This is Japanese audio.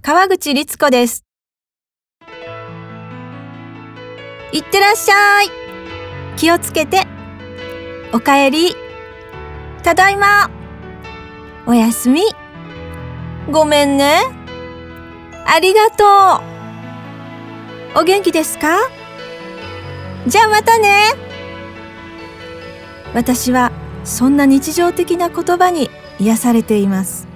川口律子です。いってらっしゃい。気をつけて。おかえり。ただいま。おやすみ。ごめんね。ありがとう。お元気ですか？じゃあまたね。私はそんな日常的な言葉に癒されています。